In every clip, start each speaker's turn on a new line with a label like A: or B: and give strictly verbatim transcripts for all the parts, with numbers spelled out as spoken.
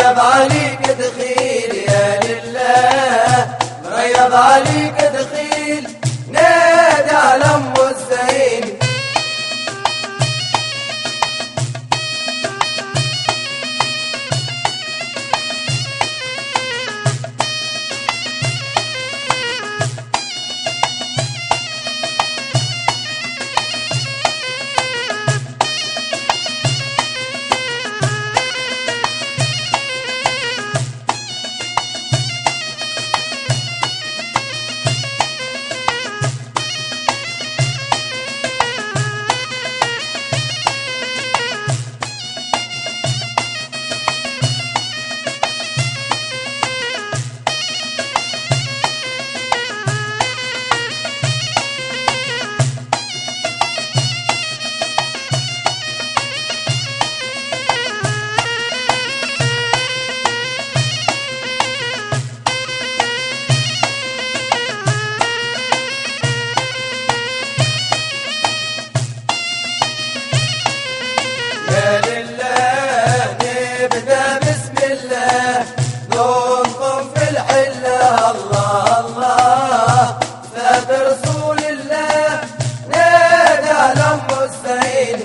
A: مريض عليك دخيل يا لله، مريض عليك دخيل نادى على ام الزين. يا لله نبدأ بسم الله، ننظم في الحلة الله الله، فات رسول الله نادى على ام الزين.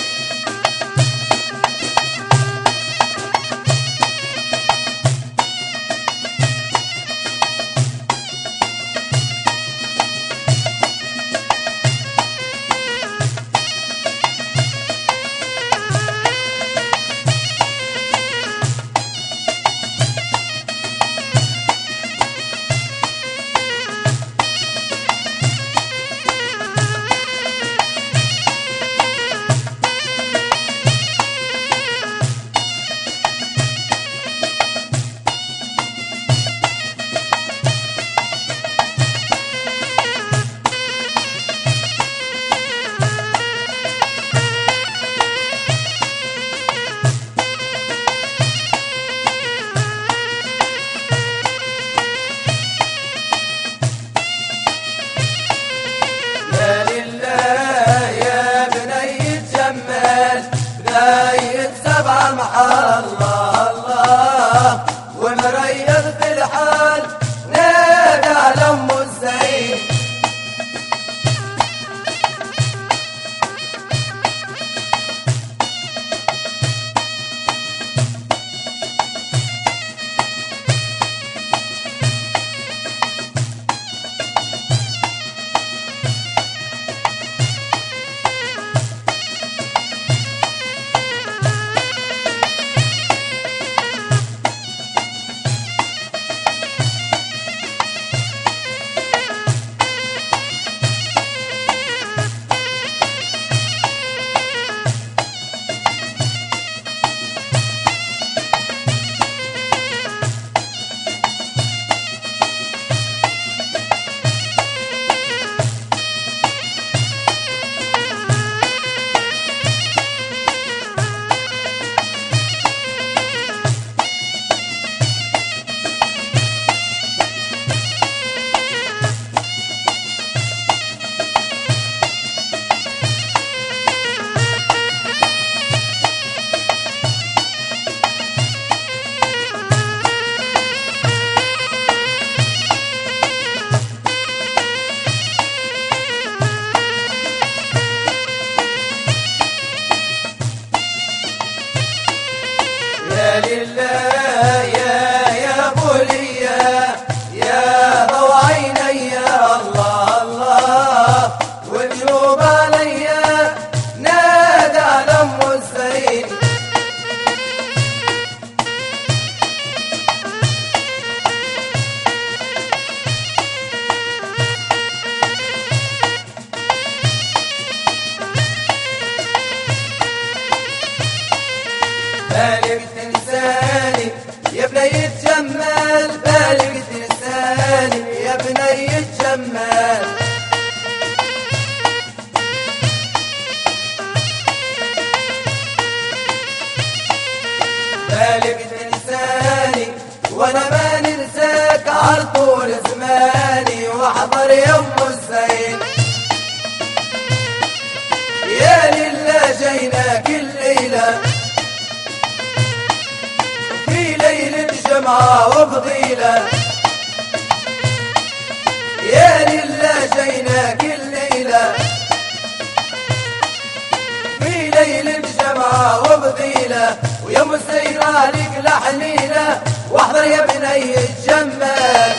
A: بداية سبع محال الله الله، ومريض في الحال نادى على ام الزين. يا لله يا يا بوليا يا ضوء عيني الله الله، والجوب عليا نادى على ام الزين. بالك تنساني يا بنية جمال، بالك تنساني يا بنية جمال. بالك تنساني وانا ما ننساك عالطول زماني، واحضر يا ام الزين. يا لله جينا كل ليلة في ليلة جمعة وفضيلة. يا لله جيناك الليلة في ليلة جمعة وفضيلة، ويا مسيرة عليك لحنينة، واحضر يا بني الجمال.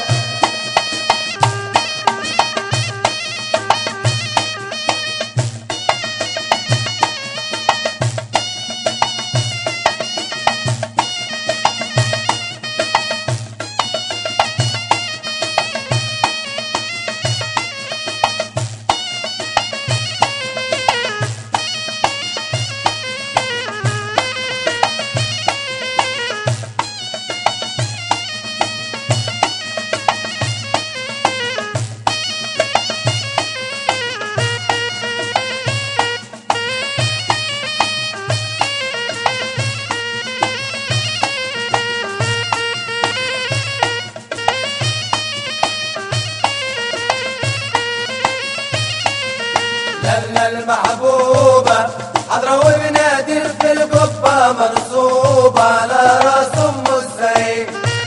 A: لنا المحبوبة حضرة وبنادر في القبة منصوبة على راس أم الزين.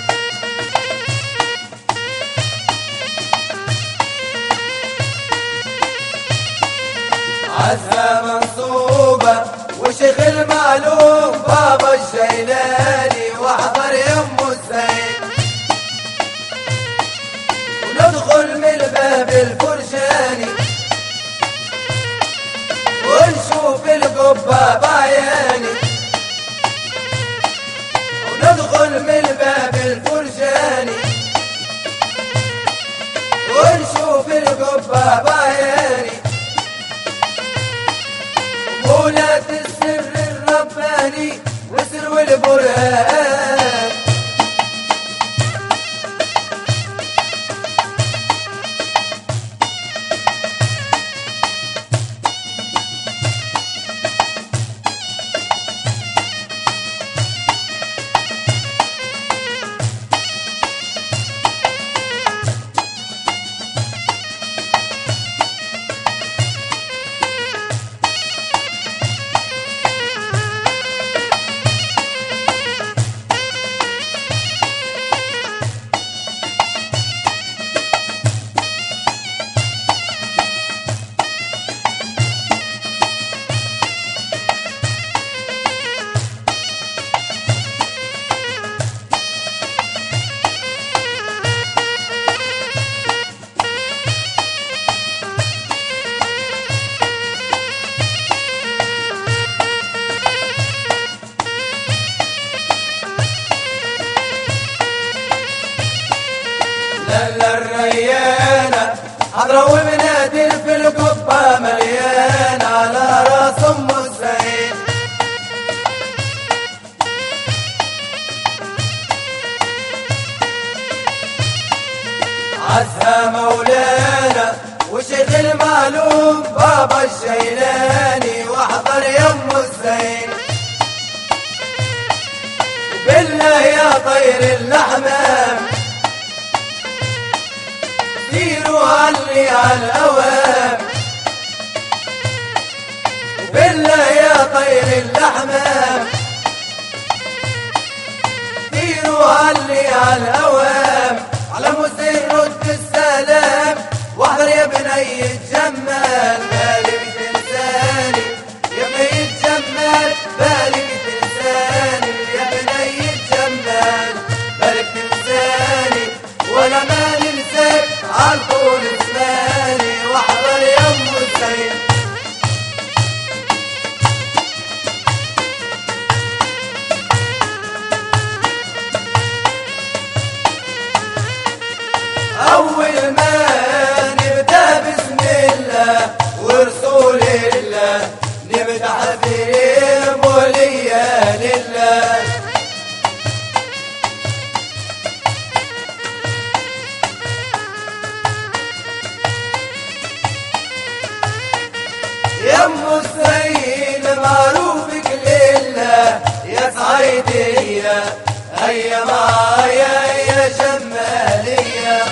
A: عزها منصوبة وشيخ المعلوم بابا الجيلاني، واحضر يا أم الزين. وندخل من الباب الفرجاني ونشوف القبة بعياني، وندخل من الباب الفرجاني ونشوف القبة بعياني. مولات السر الرباني وسر والبرهان، لنا الريانة حضرة وبنادر في القبة مليانة على راس أم الزين. عزها مولانا وشيخ المعلوم بابا الجيلاني، واحضر يا أم الزين. بالله يا طير الأحمام سيروا علي على الأوام، بالله يا طير الأحمام سيروا علي على الأوام. على مسير رد السلام واحضر يا بني الجمال، بالك تنساني يا بني الجمال، بالك تنساني يا بني الجمال، بالك تنساني وانا ما ننساك عالطول زماني، واحضر يا أم الزين. أول ما نبدأ بسم الله ورسول الله، نمدح فيه موليا لله. يا أم الزين معروفك لله يا سعيدية، هيا معايا يا جمالية.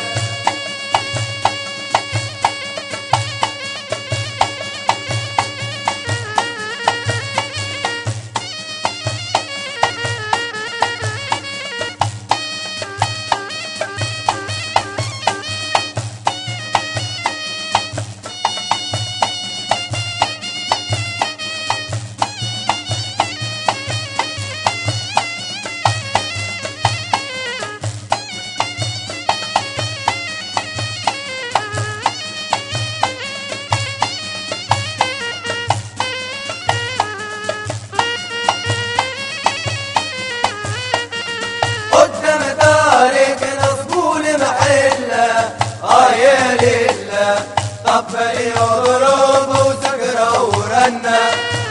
A: طبل يضرب وسكرة ورنة.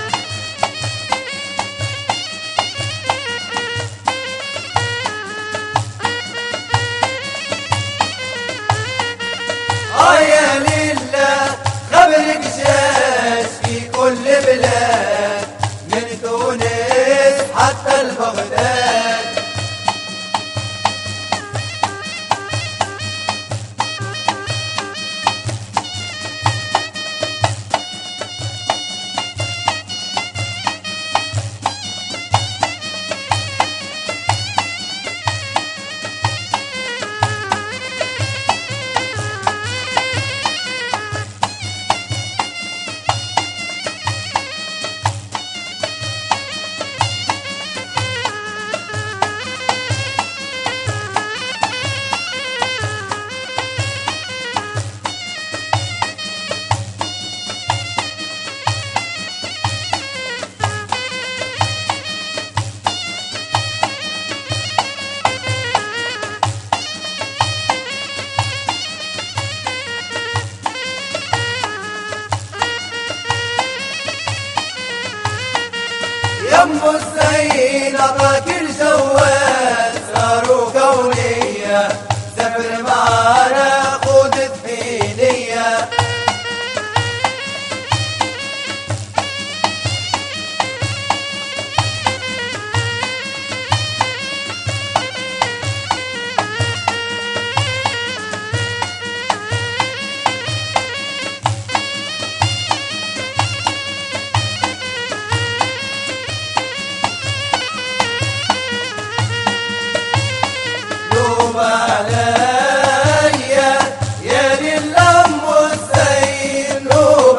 A: آه يا لله خبرك شاش في كل بلاد من تونس حتى البغداد. يم الزين عطاك الجوال صاروا كونية سافر معانا خود دفينية. عليا يا للأم الزين نوب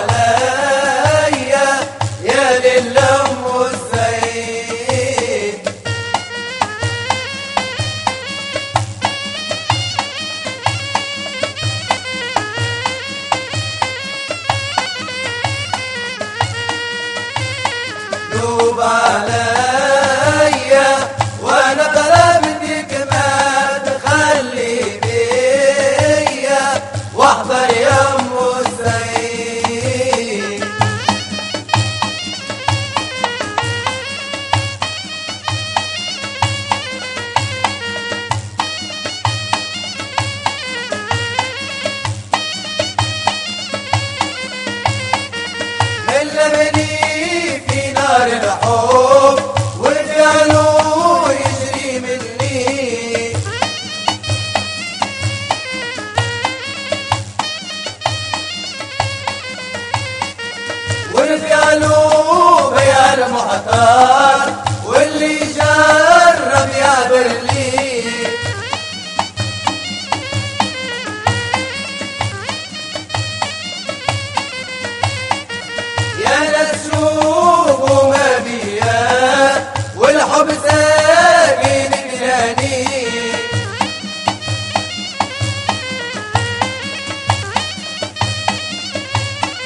A: عليا يا للأم الزين. نوب عليا وانا ظلمتك واحضر يا ام الزين. من لبني في نار الحب وجعله يجري مني. قالوا بيا المحتار واللي جرب يعبر لي. يا ناس شوفوا ما بيا والحب ساكن جناني.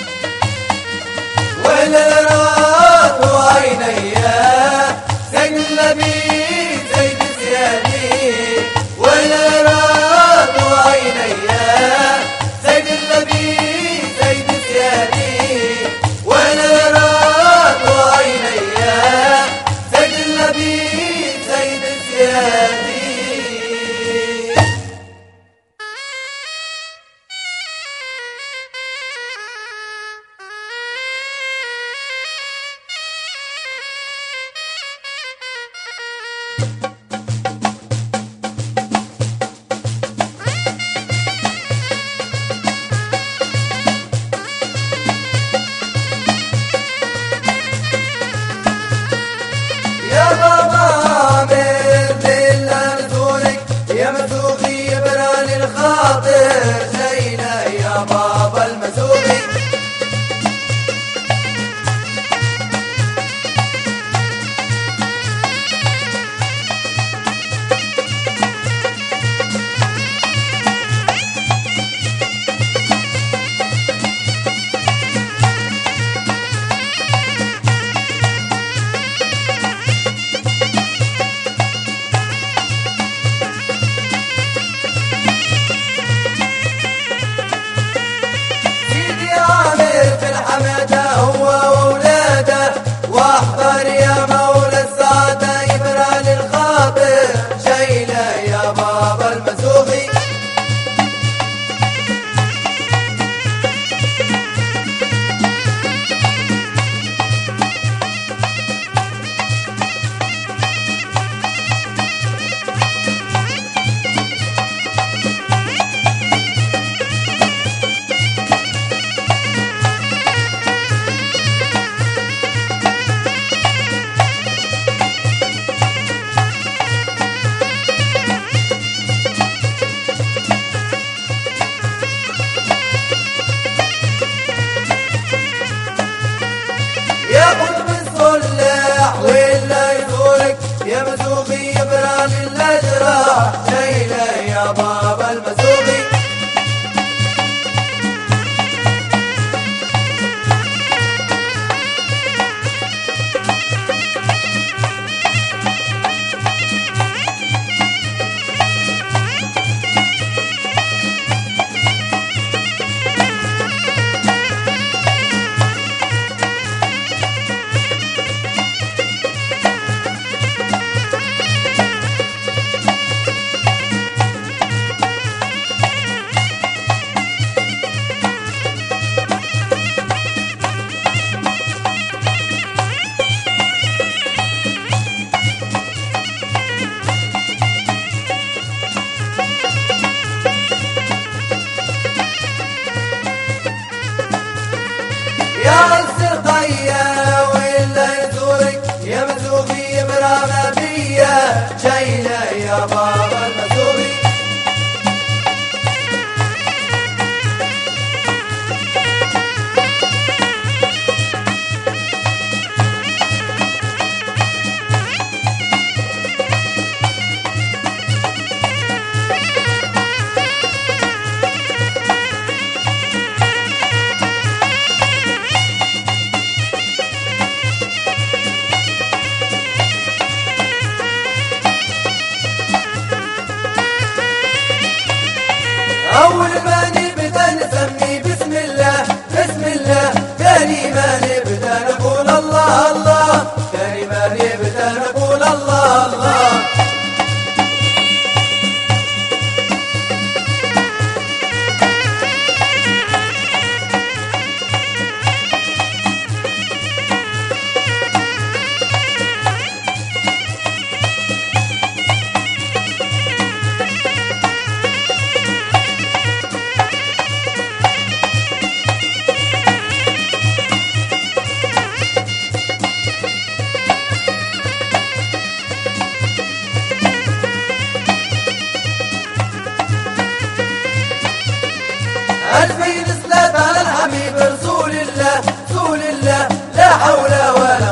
A: ولا رات عينيا سجل الصباح شايله يا بابا المسوقي. يا السقيا ولا يزورك يا مسوقي برامة بيا شايله يا بابا المسوقي. أول ما نبدأ نسمي بسم الله بسم الله، ثاني ما نبدأ نقول الله الله، ثاني ما نبدأ نقول الله الله. ألفين صلاة على الحبيب رسول الله رسول الله، لا حول ولا